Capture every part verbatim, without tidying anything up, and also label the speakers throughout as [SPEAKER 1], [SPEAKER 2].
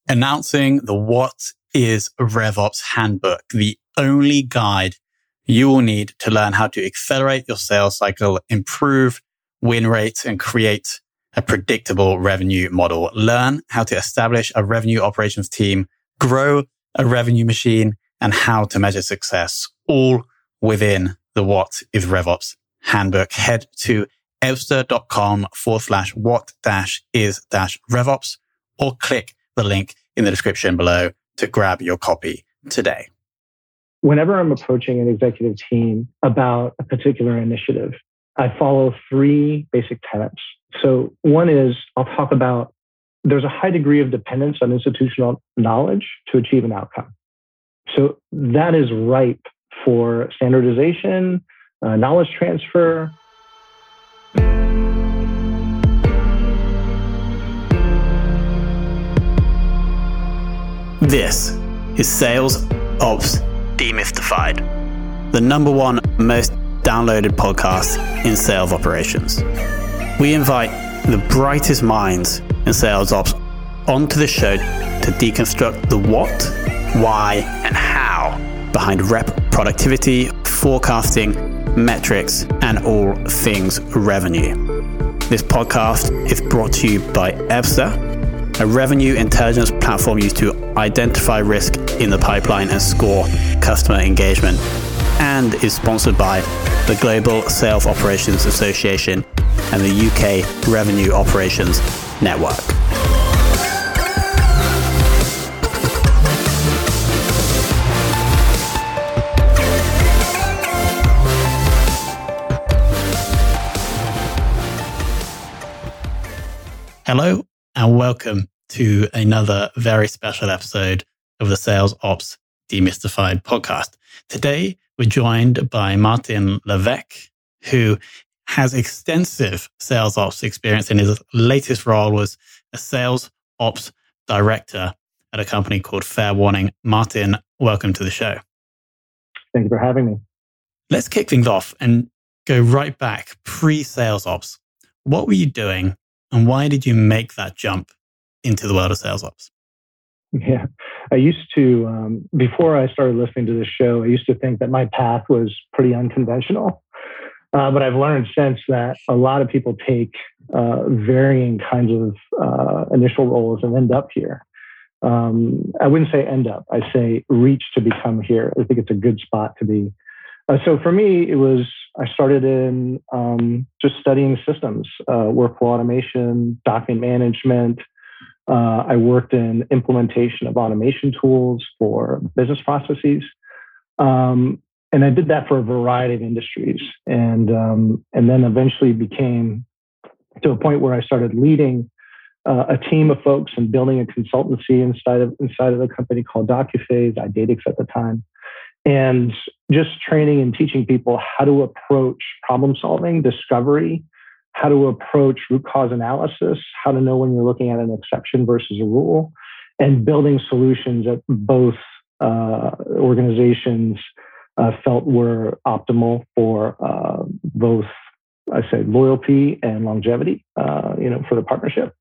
[SPEAKER 1] announcing the What is RevOps Handbook, the only guide you will need to learn how to accelerate your sales cycle, improve win rates, and create a predictable revenue model. Learn how to establish a revenue operations team, grow a revenue machine, and how to measure success, all within the What is RevOps Handbook. Head to ebster.com forward slash what dash is dash RevOps or click the link in the description below to grab your copy today.
[SPEAKER 2] Whenever I'm approaching an executive team about a particular initiative, I follow three basic tenets. So one is I'll talk about there's a high degree of dependence on institutional knowledge to achieve an outcome. So that is ripe for standardization, uh, knowledge transfer.
[SPEAKER 1] This is Sales Ops Demystified, the number one most downloaded podcast in sales operations. We invite the brightest minds in sales ops onto the show to deconstruct the what, why, and how behind rep productivity, forecasting, metrics, and all things revenue. This podcast is brought to you by Ebster, a revenue intelligence platform used to identify risk in the pipeline and score customer engagement, and is sponsored by the Global Sales Operations Association and the U K Revenue Operations Network. Hello and welcome to another very special episode of the Sales Ops Demystified podcast. Today, we're joined by Martin Levesque, who has extensive sales ops experience, and his latest role was a sales ops director at a company called Fair Warning. Martin, welcome to the show.
[SPEAKER 2] Thank you for having me.
[SPEAKER 1] Let's kick things off and go right back pre-sales ops. What were you doing and why did you make that jump into the world of sales ops?
[SPEAKER 2] Yeah, I used to, um, before I started listening to this show, I used to think that my path was pretty unconventional. Uh, but I've learned since that a lot of people take uh, varying kinds of uh, initial roles and end up here. Um, I wouldn't say end up, I say reach to become here. I think it's a good spot to be. Uh, so for me, it was, I started in um, just studying systems, uh, workflow automation, document management. Uh, I worked in implementation of automation tools for business processes. Um, and I did that for a variety of industries. And, um, and then eventually became to a point where I started leading uh, a team of folks and building a consultancy inside of, inside of a company called DocuPhase, Idatix at the time. And just training and teaching people how to approach problem solving, discovery, how to approach root cause analysis, how to know when you're looking at an exception versus a rule, and building solutions that both uh, organizations uh, felt were optimal for uh, both, I say, loyalty and longevity, uh, you know, for the partnership.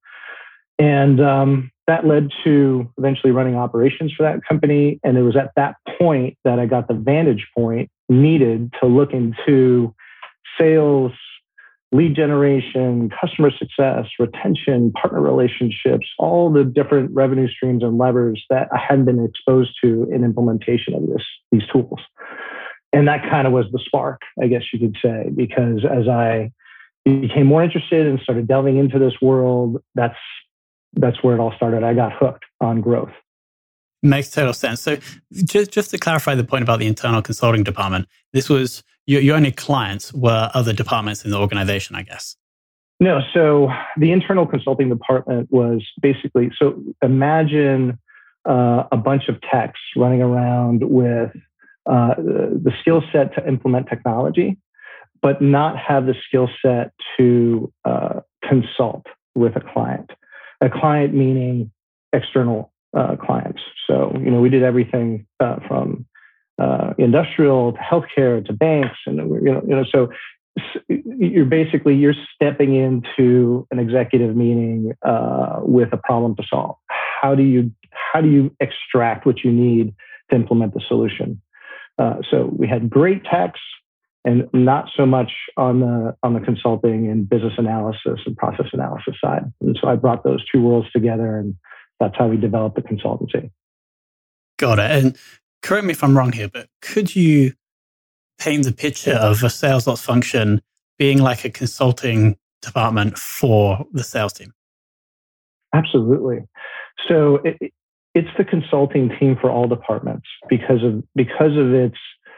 [SPEAKER 2] And um, that led to eventually running operations for that company. And it was at that point that I got the vantage point needed to look into sales, lead generation, customer success, retention, partner relationships, all the different revenue streams and levers that I hadn't been exposed to in implementation of this, these tools. And that kind of was the spark, I guess you could say, because as I became more interested and started delving into this world, that's that's where it all started. I got hooked on growth.
[SPEAKER 1] Makes total sense. So just, just to clarify the point about the internal consulting department, this was your, your only clients were other departments in the organization, I guess.
[SPEAKER 2] No, so the internal consulting department was basically, so imagine uh, a bunch of techs running around with uh, the, the skill set to implement technology, but not have the skill set to uh, consult with a client. A client meaning external uh, clients. So, you know, we did everything uh, from uh, industrial to healthcare to banks, and you know, you know, so you're basically you're stepping into an executive meeting uh, with a problem to solve. How do you how do you extract what you need to implement the solution? Uh, so we had great techs and not so much on the on the consulting and business analysis and process analysis side. And so I brought those two worlds together, and that's how we developed the consultancy.
[SPEAKER 1] Got it. And correct me if I'm wrong here, but could you paint the picture of a sales ops function being like a consulting department for the sales team?
[SPEAKER 2] Absolutely. So it, it's the consulting team for all departments because of because of its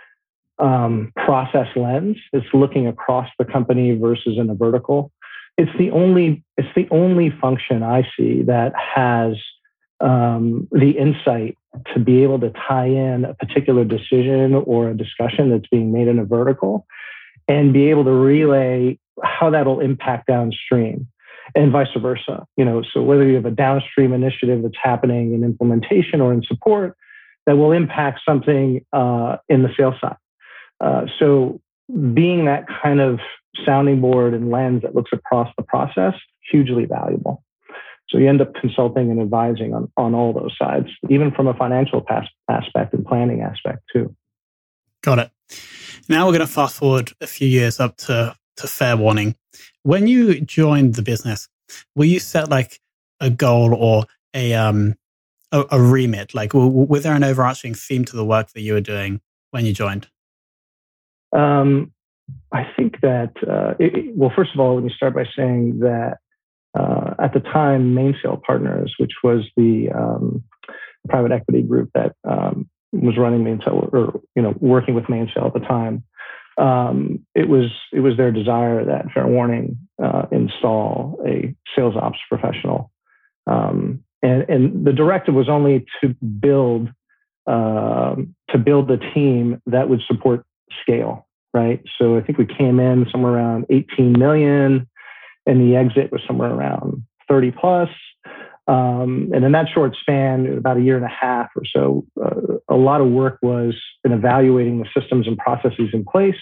[SPEAKER 2] um, process lens. It's looking across the company versus in a vertical. It's the only it's the only function I see that has um, the insight to be able to tie in a particular decision or a discussion that's being made in a vertical and be able to relay how that'll impact downstream and vice versa. You know, so whether you have a downstream initiative that's happening in implementation or in support that will impact something uh, in the sales side. Uh, so being that kind of sounding board and lens that looks across the process, hugely valuable. So you end up consulting and advising on, on all those sides, even from a financial pas- aspect and planning aspect too.
[SPEAKER 1] Got it. Now we're going to fast forward a few years up to, to Fair Warning. When you joined the business, will you set like a goal or a um a, a remit? Like, was there an overarching theme to the work that you were doing when you joined?
[SPEAKER 2] Um, I think that, uh, it, well, first of all, let me start by saying that uh, at the time, Mainsail Partners, which was the um, private equity group that um, was running Mainsail, or you know, working with Mainsail at the time, um, it was it was their desire that Fair Warning uh, install a sales ops professional, um, and and the directive was only to build uh, to build the team that would support scale. Right. So I think we came in somewhere around eighteen million and the exit was somewhere around thirty plus. Um, and in that short span, about a year and a half or so, uh, a lot of work was in evaluating the systems and processes in place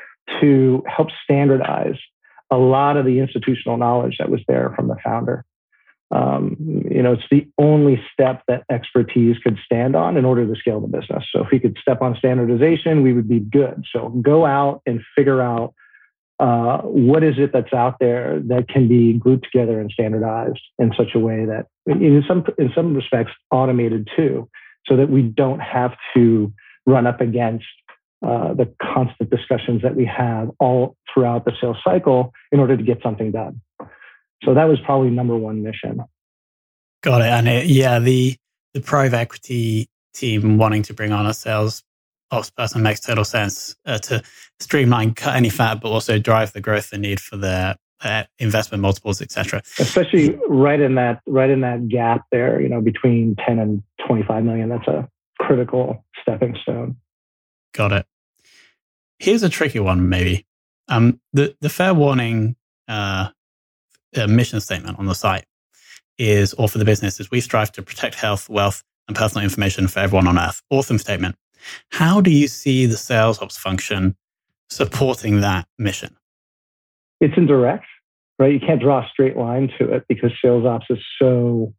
[SPEAKER 2] to help standardize a lot of the institutional knowledge that was there from the founder. Um, you know, it's the only step that expertise could stand on in order to scale the business. So if we could step on standardization, we would be good. So go out and figure out uh, what is it that's out there that can be glued together and standardized in such a way that, in some in some respects, automated too, so that we don't have to run up against uh, the constant discussions that we have all throughout the sales cycle in order to get something done. So that was probably number one mission.
[SPEAKER 1] Got it. And it, yeah, the the private equity team wanting to bring on a sales ops person makes total sense uh, to streamline, cut any fat, but also drive the growth they need for their uh, investment multiples, et cetera.
[SPEAKER 2] Especially right in that right in that gap there, you know, between ten and twenty-five million. That's a critical stepping stone.
[SPEAKER 1] Got it. Here's a tricky one, maybe. Um, the the Fair Warning uh, uh, mission statement on the site is, or for the business, is we strive to protect health, wealth, and personal information for everyone on Earth. Awesome statement. How do you see the sales ops function supporting that mission?
[SPEAKER 2] It's indirect, right? You can't draw a straight line to it because sales ops is so,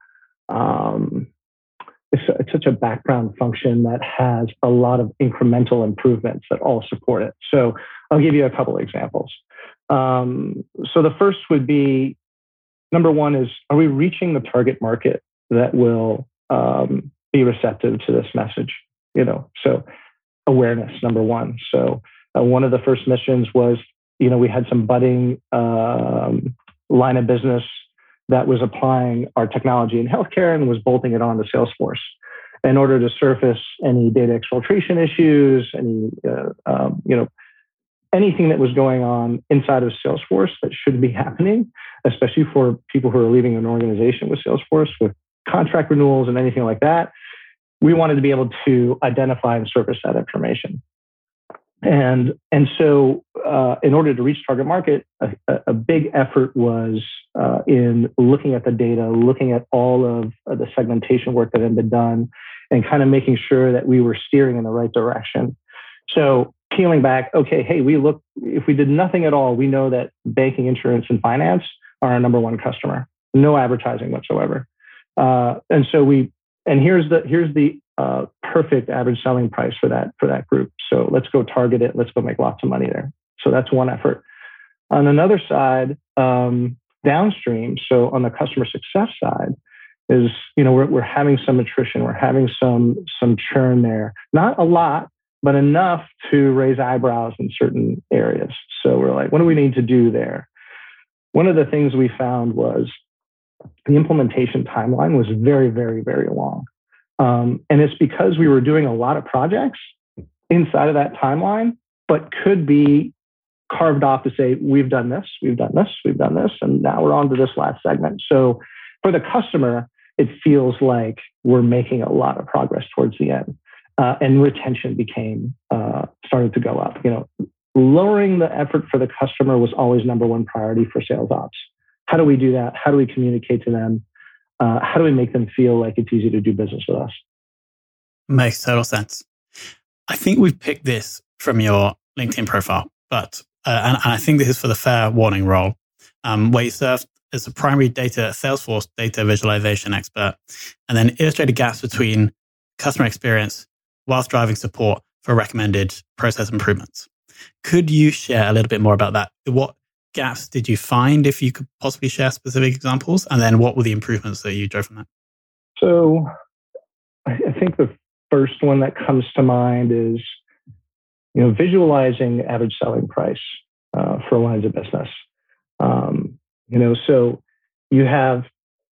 [SPEAKER 2] um, it's, it's such a background function that has a lot of incremental improvements that all support it. So I'll give you a couple of examples. Um, so the first would be, number one is, are we reaching the target market that will um, be receptive to this message? You know, so awareness, number one. So uh, one of the first missions was, you know, we had some budding um, line of business that was applying our technology in healthcare and was bolting it onto Salesforce in order to surface any data exfiltration issues, any, uh, um, you know, anything that was going on inside of Salesforce that shouldn't be happening, especially for people who are leaving an organization with Salesforce with contract renewals and anything like that. We wanted to be able to identify and surface that information. And, and so uh, in order to reach target market, a, a big effort was uh, in looking at the data, looking at all of the segmentation work that had been done, and kind of making sure that we were steering in the right direction. So peeling back, okay, hey, we look, if we did nothing at all, we know that banking, insurance, and finance are our number one customer. No advertising whatsoever. Uh, and so we and here's the here's the uh, perfect average selling price for that for that group. So let's go target it. Let's go make lots of money there. So that's one effort. On another side, um, downstream, so on the customer success side, is you know we're we're having some attrition, we're having some some churn there. Not a lot, but enough to raise eyebrows in certain areas. So we're like, what do we need to do there? One of the things we found was the implementation timeline was very, very, very long. Um, and it's because we were doing a lot of projects inside of that timeline, but could be carved off to say, we've done this, we've done this, we've done this, and now we're on to this last segment. So for the customer, it feels like we're making a lot of progress towards the end. Uh, and retention became, uh, started to go up. You know, lowering the effort for the customer was always number one priority for sales ops. How do we do that? How do we communicate to them? Uh, how do we make them feel like it's easy to do business with us?
[SPEAKER 1] Makes total sense. I think we've picked this from your LinkedIn profile, but uh, and, and I think this is for the fair warning role, um, where you served as a primary data Salesforce data visualization expert, and then illustrated gaps between customer experience whilst driving support for recommended process improvements. Could you share a little bit more about that? What gaps did you find, if you could possibly share specific examples? And then what were the improvements that you drove from that?
[SPEAKER 2] So I think the first one that comes to mind is, you know, visualizing average selling price uh, for lines of business. Um, you know, so you have,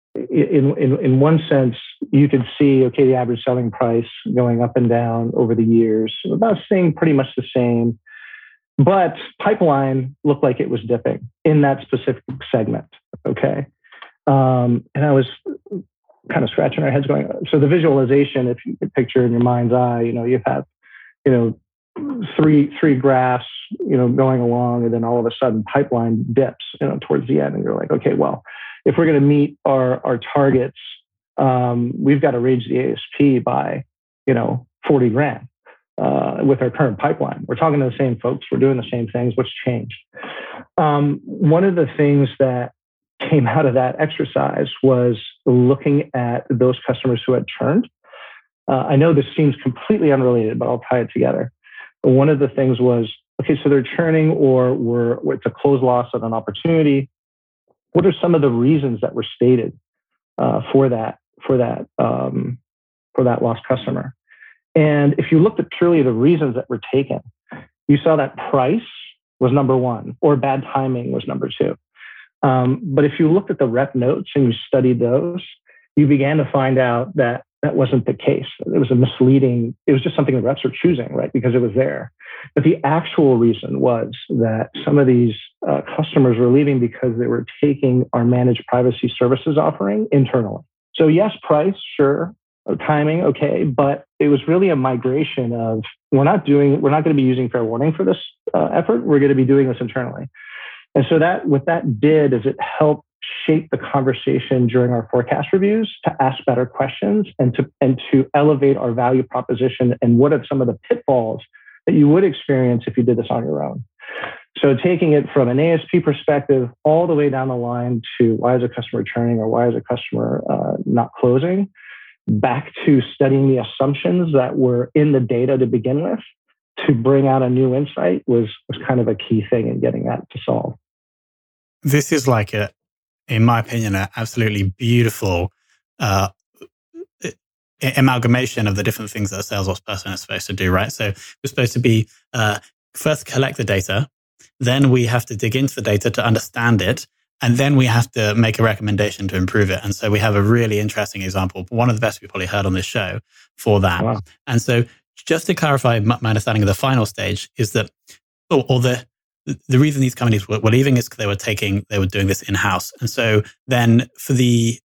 [SPEAKER 2] in, in, in one sense, you could see, okay, the average selling price going up and down over the years, about staying pretty much the same. But pipeline looked like it was dipping in that specific segment. Okay. Um, and I was kind of scratching our heads going, so the visualization, if you could picture in your mind's eye, you know, you have, you know, three, three graphs, you know, going along, and then all of a sudden pipeline dips, you know, towards the end. And you're like, okay, well, if we're going to meet our, our targets, um, we've got to raise the A S P by, you know, forty grand. Uh, with our current pipeline. We're talking to the same folks. We're doing the same things. What's changed? Um, one of the things that came out of that exercise was looking at those customers who had churned. Uh, I know this seems completely unrelated, but I'll tie it together. One of the things was, okay, so they're churning, or we're, it's a closed loss of an opportunity. What are some of the reasons that were stated uh, for that, for that, um, for that lost customer? And if you looked at purely the reasons that were taken, you saw that price was number one, or bad timing was number two. Um, but if you looked at the rep notes and you studied those, you began to find out that that wasn't the case. It was a misleading, it was just something the reps were choosing, right? Because it was there. But the actual reason was that some of these uh, customers were leaving because they were taking our managed privacy services offering internally. So yes, price, sure. Timing, okay, but it was really a migration of, we're not doing, we're not going to be using fair warning for this uh, effort. We're going to be doing this internally. And so that, what that did is it helped shape the conversation during our forecast reviews to ask better questions and to, and to elevate our value proposition and what are some of the pitfalls that you would experience if you did this on your own. So taking it from an A S P perspective all the way down the line to why is a customer churning, or why is a customer uh, not closing, back to studying the assumptions that were in the data to begin with to bring out a new insight was, was kind of a key thing in getting that to solve.
[SPEAKER 1] This is like a, in my opinion, an absolutely beautiful uh, amalgamation of the different things that a sales ops person is supposed to do, right? So we're supposed to be uh, first collect the data, then we have to dig into the data to understand it, and then we have to make a recommendation to improve it. And so we have a really interesting example, one of the best we've probably heard on this show for that. Wow. And so just to clarify my understanding of the final stage is that, or, or the the reason these companies were, were leaving is because they were taking, they were doing this in-house. And so then for the,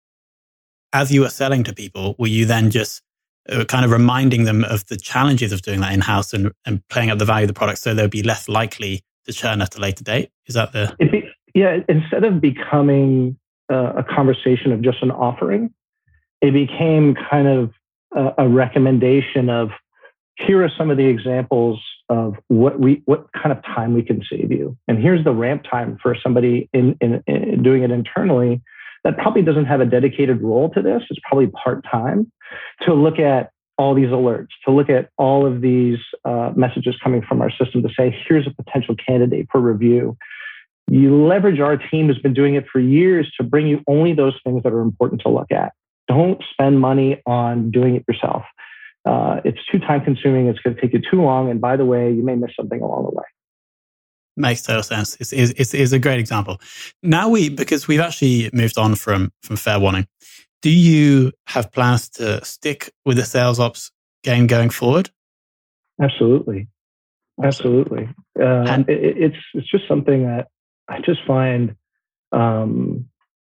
[SPEAKER 1] as you were selling to people, were you then just kind of reminding them of the challenges of doing that in-house and, and playing up the value of the product so they'll be less likely to churn at a later date? Is that the...
[SPEAKER 2] It'd be, yeah, instead of becoming uh, a conversation of just an offering, it became kind of a, a recommendation of, here are some of the examples of what we, what kind of time we can save you. And here's the ramp time for somebody in, in, in doing it internally that probably doesn't have a dedicated role to this. It's probably part-time, to look at all these alerts, to look at all of these uh, messages coming from our system to say, here's a potential candidate for review. You leverage our team has been doing it for years to bring you only those things that are important to look at. Don't spend money on doing it yourself. Uh, it's too time consuming. It's going to take you too long. And by the way, you may miss something along the way.
[SPEAKER 1] Makes total sense. It's, it's, it's a great example. Now we, because we've actually moved on from, from Fair Warning, do you have plans to stick with the sales ops game going forward?
[SPEAKER 2] Absolutely. Absolutely. Uh, and it, it's, it's just something that I just find, um,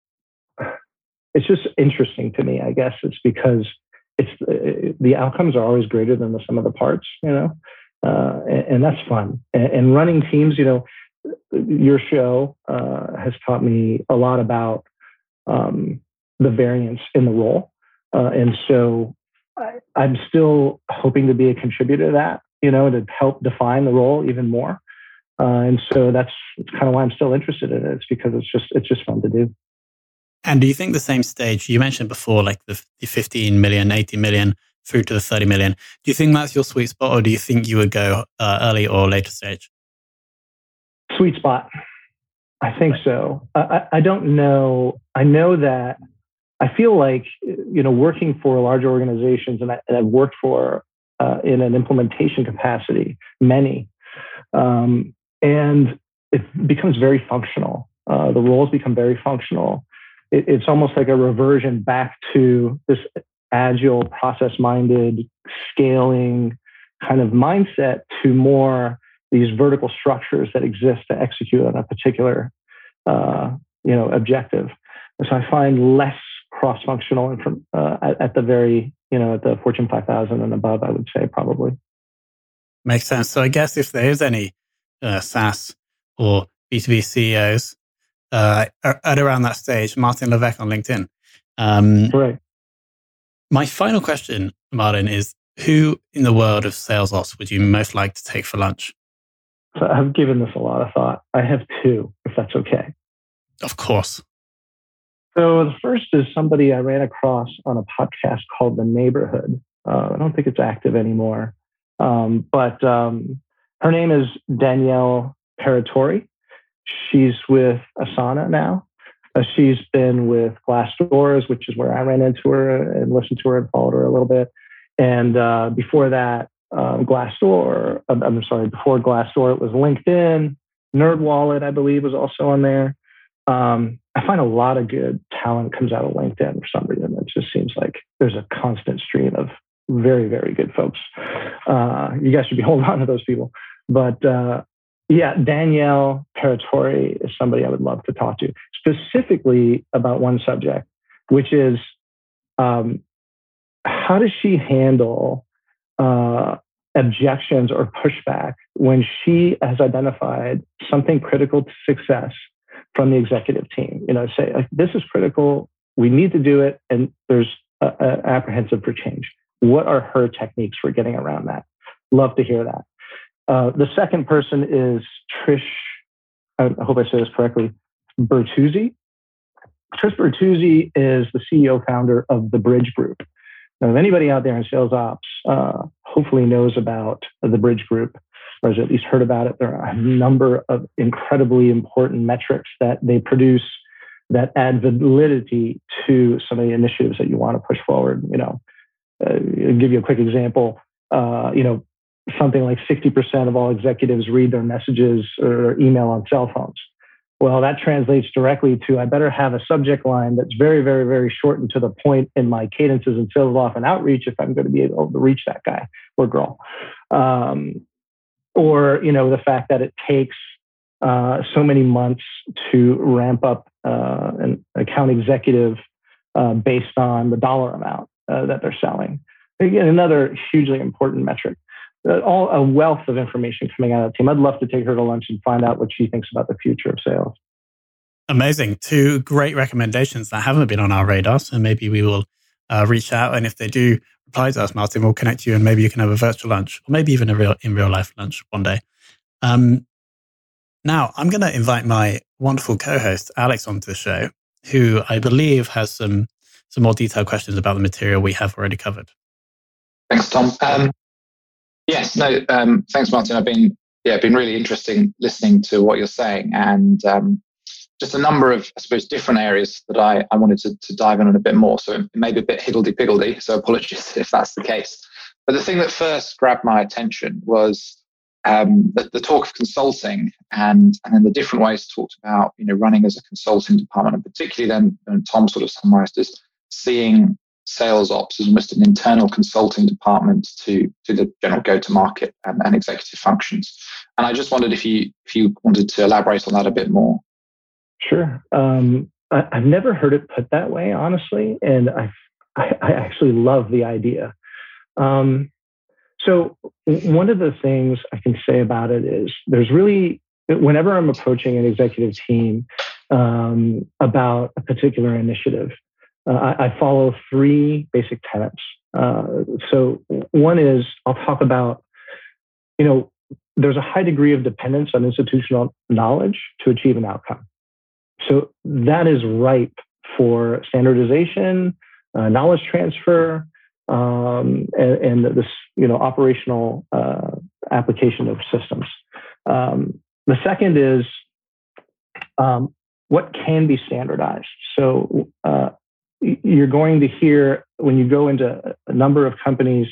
[SPEAKER 2] it's just interesting to me, I guess. It's because it's uh, the outcomes are always greater than the sum of the parts, you know, uh, and, and that's fun. And, and running teams, you know, your show uh, has taught me a lot about um, the variance in the role. Uh, and so I, I'm still hoping to be a contributor to that, you know, to help define the role even more. Uh, and so that's, that's kind of why I'm still interested in it. It's because it's just, it's just fun to do.
[SPEAKER 1] And do you think the same stage you mentioned before, like the, the fifteen million, eighty million through to the thirty million, do you think that's your sweet spot, or do you think you would go uh, early or later stage?
[SPEAKER 2] Sweet spot. I think so. I, I don't know. I know that I feel like, you know, working for large organizations, and, I, and I've worked for uh, in an implementation capacity, many, um, and it becomes very functional. Uh, the roles become very functional. It, it's almost like a reversion back to this agile, process-minded, scaling kind of mindset to more these vertical structures that exist to execute on a particular, uh, you know, objective. And so I find less cross-functional and from uh, at, at the very, you know, at the Fortune five thousand and above, I would say probably.
[SPEAKER 1] Makes sense. So I guess if there is any uh, SaaS or B two B C E Os uh, at around that stage, Martin Levesque on LinkedIn. Um,
[SPEAKER 2] right.
[SPEAKER 1] My final question, Martin, is who in the world of sales ops would you most like to take for lunch?
[SPEAKER 2] So I've given this a lot of thought. I have two, if that's okay.
[SPEAKER 1] Of course.
[SPEAKER 2] So the first is somebody I ran across on a podcast called The Neighborhood. Uh, I don't think it's active anymore. Um, but um, her name is Danielle Paratori. She's with Asana now. Uh, she's been with Glassdoor, which is where I ran into her and listened to her and followed her a little bit. And uh, before that, um, Glassdoor, I'm, I'm sorry, before Glassdoor, it was LinkedIn. NerdWallet, I believe, was also on there. Um, I find a lot of good talent comes out of LinkedIn for some reason. It just seems like there's a constant stream of very, very good folks. Uh, you guys should be holding on to those people. But uh, yeah, Danielle Paratori is somebody I would love to talk to, specifically about one subject, which is um, how does she handle uh, objections or pushback when she has identified something critical to success from the executive team? You know, say, like, this is critical, we need to do it, and there's a, a apprehensive for change. What are her techniques for getting around that? Love to hear that. Uh, the second person is Trish, I hope I say this correctly, Bertuzzi. Trish Bertuzzi is the C E O founder of the Bridge Group. Now, if anybody out there in sales ops uh, hopefully knows about the Bridge Group, or has at least heard about it, there are a number of incredibly important metrics that they produce that add validity to some of the initiatives that you want to push forward. You know, uh, I'll give you a quick example. Uh, you know, something like sixty percent of all executives read their messages or email on cell phones. Well, that translates directly to, I better have a subject line that's very, very, very short and to the point in my cadences and sales off and outreach if I'm going to be able to reach that guy or girl. Um, or, you know, the fact that it takes uh, so many months to ramp up uh, an account executive uh, based on the dollar amount uh, that they're selling. Again, another hugely important metric. Uh, all a wealth of information coming out of the team. I'd love to take her to lunch and find out what she thinks about the future of sales.
[SPEAKER 1] Amazing. Two great recommendations that haven't been on our radar. So maybe we will uh, reach out. And if they do reply to us, Martin, we'll connect you and maybe you can have a virtual lunch or maybe even a real in real life lunch one day. Um, now, I'm going to invite my wonderful co-host, Alex, onto the show, who I believe has some some more detailed questions about the material we have already covered.
[SPEAKER 3] Thanks, Tom. Um, yes, no, um, thanks, Martin. I've been, yeah, been really interesting listening to what you're saying, and um, just a number of, I suppose, different areas that I, I wanted to, to dive in on a bit more. So it may be a bit higgledy-piggledy, so apologies if that's the case. But the thing that first grabbed my attention was um, the, the talk of consulting, and, and then the different ways talked about, you know, running as a consulting department, and particularly then, and Tom sort of summarized as seeing sales ops as almost an internal consulting department to, to the general go-to-market and, and executive functions. And I just wondered if you if you wanted to elaborate on that a bit more.
[SPEAKER 2] Sure. Um, I, I've never heard it put that way, honestly, and I I actually love the idea. Um, so one of the things I can say about it is there's really, whenever I'm approaching an executive team um, about a particular initiative, uh, I, I follow three basic tenets. Uh, so one is I'll talk about, you know, there's a high degree of dependence on institutional knowledge to achieve an outcome. So that is ripe for standardization, uh, knowledge transfer, um, and, and this, you know, operational uh, application of systems. Um, the second is um, what can be standardized. So uh, you're going to hear when you go into a number of companies,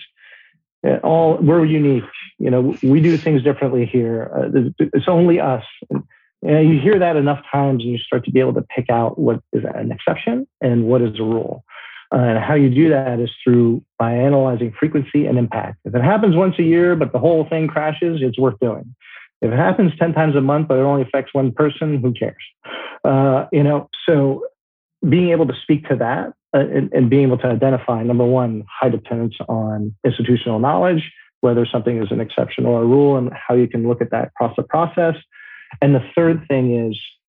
[SPEAKER 2] all we're unique. You know, we do things differently here. Uh, it's only us. And, and you hear that enough times, and you start to be able to pick out what is an exception and what is a rule. Uh, and how you do that is through by analyzing frequency and impact. If it happens once a year, but the whole thing crashes, it's worth doing. If it happens ten times a month, but it only affects one person, who cares? Uh, you know, so being able to speak to that uh, and, and being able to identify, number one, high dependence on institutional knowledge, whether something is an exception or a rule, and how you can look at that across the process. And the third thing is,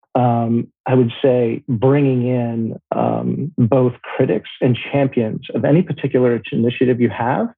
[SPEAKER 2] um, I would say, bringing in um, both critics and champions of any particular initiative you have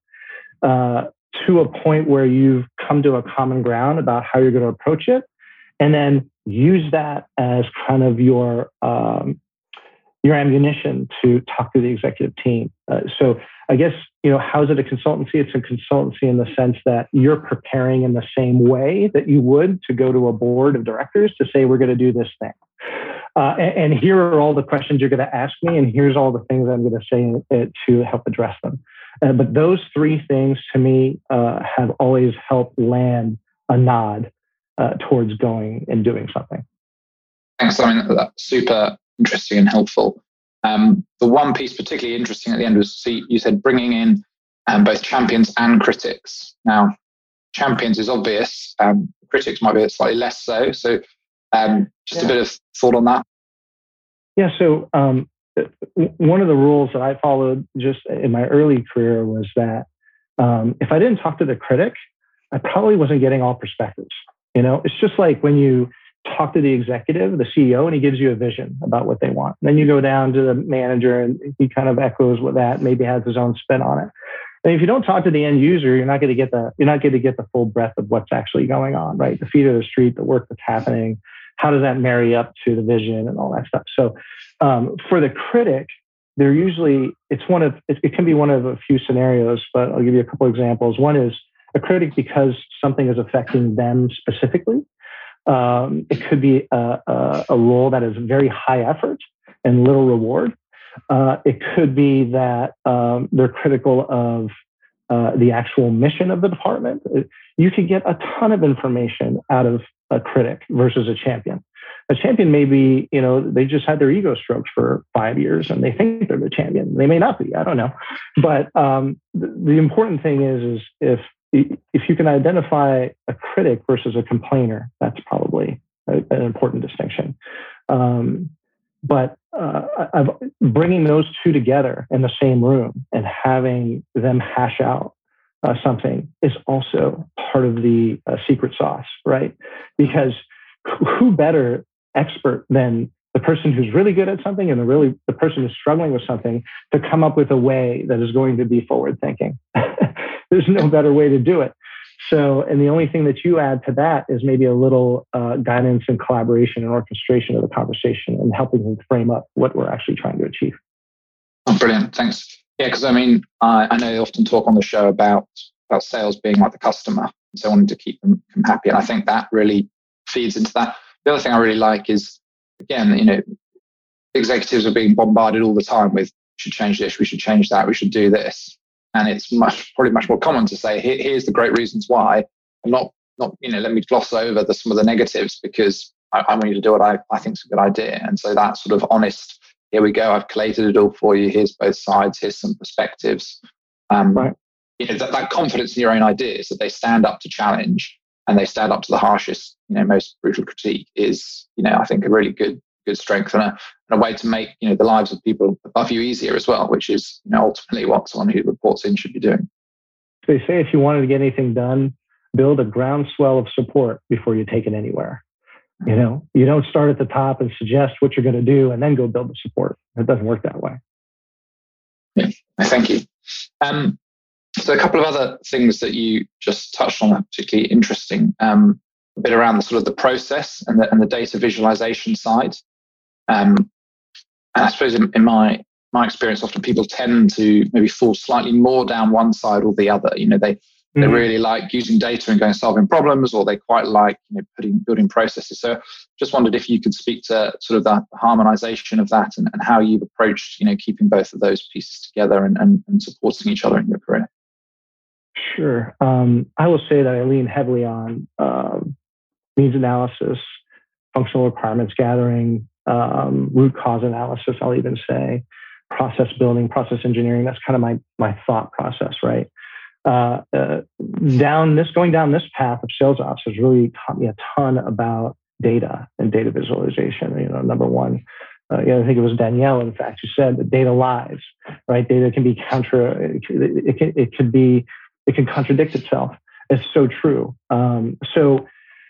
[SPEAKER 2] uh, to a point where you've come to a common ground about how you're going to approach it, and then use that as kind of your um, your ammunition to talk to the executive team. Uh, so I guess, you know, how is it a consultancy? It's a consultancy in the sense that you're preparing in the same way that you would to go to a board of directors to say, we're going to do this thing. Uh, and, and here are all the questions you're going to ask me, and here's all the things I'm going to say uh, to help address them. Uh, but those three things to me uh, have always helped land a nod uh, towards going and doing something.
[SPEAKER 3] Thanks. I mean, that's super interesting and helpful. Um, the one piece particularly interesting at the end was, see, you said bringing in um, both champions and critics. Now, champions is obvious. Um, critics might be slightly less so. So um, just yeah. a bit of thought on that.
[SPEAKER 2] Yeah. So um, one of the rules that I followed just in my early career was that um, if I didn't talk to the critic, I probably wasn't getting all perspectives. You know, it's just like when you talk to the executive, the C E O, and he gives you a vision about what they want. And then you go down to the manager, and he kind of echoes with that, maybe has his own spin on it. And if you don't talk to the end user, you're not going to get the you're not going to get the full breadth of what's actually going on, right? The feet of the street, the work that's happening. How does that marry up to the vision and all that stuff? So um, for the critic, they're usually it's one of it, it can be one of a few scenarios, but I'll give you a couple examples. One is a critic because something is affecting them specifically. Um, it could be a, a, a role that is very high effort and little reward. Uh, it could be that um, they're critical of uh, the actual mission of the department. You could get a ton of information out of a critic versus a champion. A champion may be, you know, they just had their ego stroked for five years and they think they're the champion. They may not be, I don't know. But um, the, the important thing is, is if if you can identify a critic versus a complainer, that's probably a, an important distinction. Um, but uh, I've, bringing those two together in the same room and having them hash out uh, something is also part of the uh, secret sauce, right? Because who better expert than the person who's really good at something and the really the person who's struggling with something to come up with a way that is going to be forward thinking. There's no better way to do it. So, and the only thing that you add to that is maybe a little uh, guidance and collaboration and orchestration of the conversation and helping them frame up what we're actually trying to achieve.
[SPEAKER 3] Oh, brilliant. Thanks. Yeah, because I mean, I, I know they often talk on the show about, about sales being like the customer, so wanting to keep them, them happy. And I think that really feeds into that. The other thing I really like is, again, you know, executives are being bombarded all the time with, we should change this, we should change that, we should do this. And it's much, probably much more common to say, Here, here's the great reasons why, and not, not, you know, let me gloss over the, some of the negatives because I, I want you to do what I, I think is a good idea. And so that sort of honest, here we go, I've collated it all for you, here's both sides, here's some perspectives. Um, right. You know, that, that confidence in your own ideas, that they stand up to challenge and they stand up to the harshest, you know, most brutal critique is, you know, I think a really good, good strength and a, and a way to make, you know, the lives of people above you easier as well, which is, you know, ultimately what someone who reports in should be doing.
[SPEAKER 2] They say if you wanted to get anything done, build a groundswell of support before you take it anywhere. You know, you don't start at the top and suggest what you're going to do and then go build the support. It doesn't work that way.
[SPEAKER 3] Yeah, thank you. Um, so a couple of other things that you just touched on are particularly interesting. Um, a bit around the sort of the process and the, and the data visualization side. Um, and I suppose in, in my my experience, often people tend to maybe fall slightly more down one side or the other. You know, they They mm-hmm. really like using data and going solving problems, or they quite like, you know, putting building processes. So just wondered if you could speak to sort of the harmonization of that and, and how you've approached, you know, keeping both of those pieces together and, and, and supporting each other in your career.
[SPEAKER 2] Sure. Um, I will say that I lean heavily on um, needs analysis, functional requirements gathering, um, root cause analysis, I'll even say, process building, process engineering. That's kind of my my thought process, right? Uh, uh, down this, going down this path of sales ops has really taught me a ton about data and data visualization. You know, number one, uh, yeah, I think it was Danielle, in fact, who said that data lies, right? Data can be contra, it, it can, it could be, it can contradict itself. It's so true. Um, so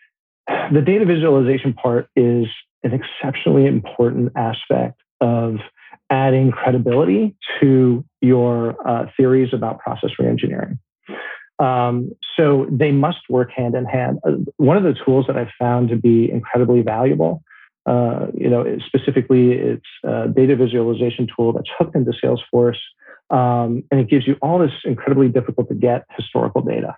[SPEAKER 2] the data visualization part is an exceptionally important aspect of adding credibility to your uh, theories about process reengineering. Um, so they must work hand in hand. Uh, one of the tools that I've found to be incredibly valuable, uh, you know, specifically it's a data visualization tool that's hooked into Salesforce, um, and it gives you all this incredibly difficult to get historical data.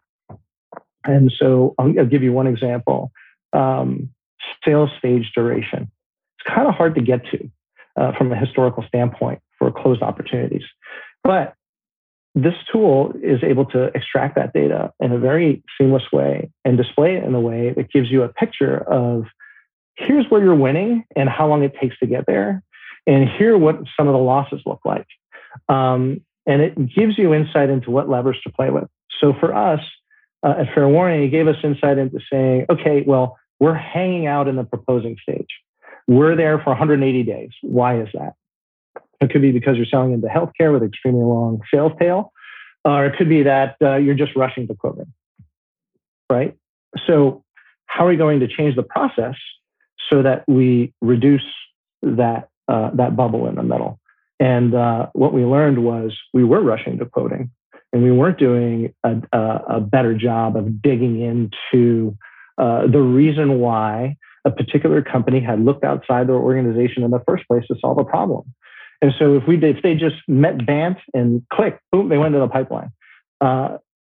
[SPEAKER 2] And so I'll, I'll give you one example. Um, sales stage duration. It's kind of hard to get to. Uh, from a historical standpoint for closed opportunities. But this tool is able to extract that data in a very seamless way and display it in a way that gives you a picture of here's where you're winning and how long it takes to get there. And here what some of the losses look like. Um, and it gives you insight into what levers to play with. So for us uh, at Fair Warning, it gave us insight into saying, okay, well, we're hanging out in the proposing stage. We're there for one hundred eighty days. Why is that? It could be because you're selling into healthcare with extremely long sales tail, or it could be that uh, you're just rushing to quoting, right? So how are we going to change the process so that we reduce that uh, that bubble in the middle? And uh, what we learned was we were rushing to quoting, and we weren't doing a, a, a better job of digging into uh, the reason why a particular company had looked outside their organization in the first place to solve a problem. And so if we did, if they just met B A N T and click, boom, they went to the pipeline. Uh,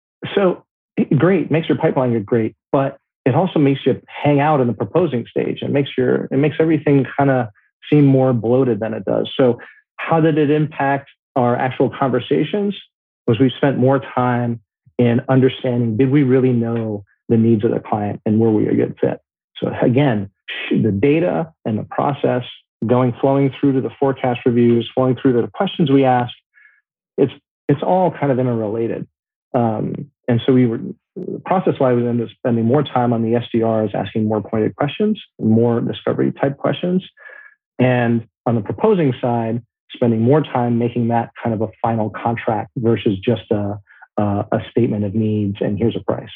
[SPEAKER 2] so great, makes your pipeline get great, but it also makes you hang out in the proposing stage and makes your, it makes everything kind of seem more bloated than it does. So how did it impact our actual conversations? Was we spent more time in understanding, did we really know the needs of the client and were we a good fit? So again, the data and the process going, flowing through to the forecast reviews, flowing through to the questions we ask, it's it's all kind of interrelated. Um, and so we were, process-wise, we ended up spending more time on the S D Rs, asking more pointed questions, more discovery type questions. And on the proposing side, spending more time making that kind of a final contract versus just a, a, a statement of needs and here's a price.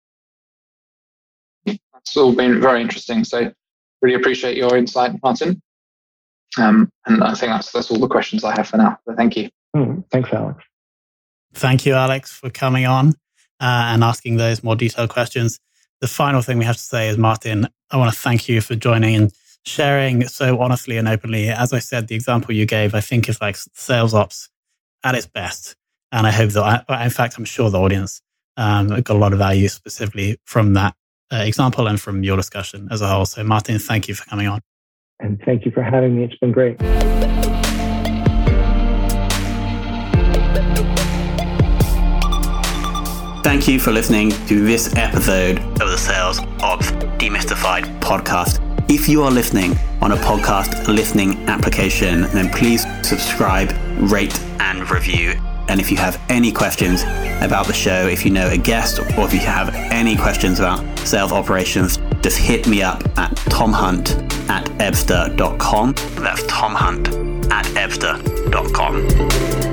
[SPEAKER 3] It's all been very interesting. So really appreciate your insight, Martin. Um, and I think that's that's all the questions I have for now. So thank you.
[SPEAKER 2] Mm, thanks, Alex.
[SPEAKER 1] Thank you, Alex, for coming on uh, and asking those more detailed questions. The final thing we have to say is, Martin, I want to thank you for joining and sharing so honestly and openly. As I said, the example you gave, I think is like sales ops at its best. And I hope that, I, in fact, I'm sure the audience um, got a lot of value specifically from that uh, example and from your discussion as a whole. So Martin, thank you for coming on.
[SPEAKER 2] And thank you for having me. It's been great.
[SPEAKER 1] Thank you for listening to this episode of the Sales Ops Demystified podcast. If you are listening on a podcast listening application, then please subscribe, rate, and review. And if you have any questions about the show, if you know a guest, or if you have any questions about sales operations, just hit me up at tomhunt at ebster dot com. That's tomhunt at ebster dot com.